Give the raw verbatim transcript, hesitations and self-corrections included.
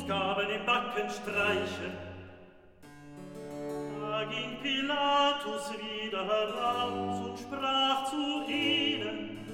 und gaben im Backen Streiche. Da ging Pilatus wieder heraus und sprach zu ihnen: